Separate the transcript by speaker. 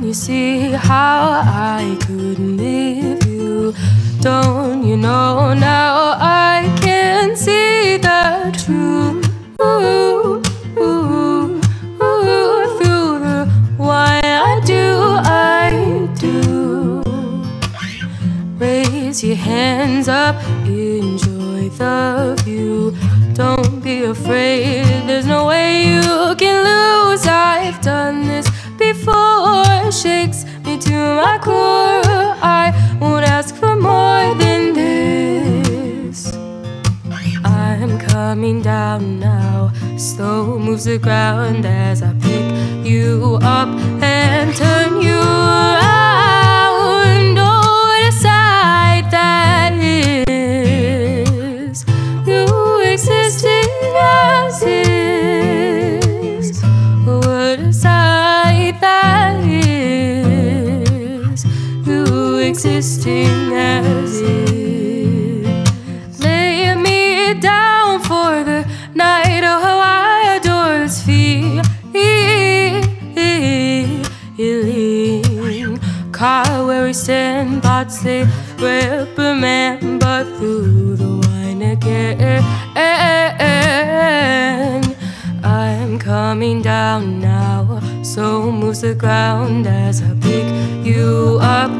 Speaker 1: you see how I couldn't leave you? Don't you know now I can see the truth through the why I do. Raise your hands up, enjoy the view. Don't be afraid, there's no way you can lose. I've done this before, shakes me to my core. I won't ask for more than this. I'm coming down now, slow moves the ground as I pick you up and turn you around. Oh, what a sight that is, you existing as is. What a sight that is, you existing as is. Lay me down for the night, oh how I adore this feeling. Car where we stand, thoughts they reprimand, but through the wine again. I'm coming down now, so moves the ground as I pick you up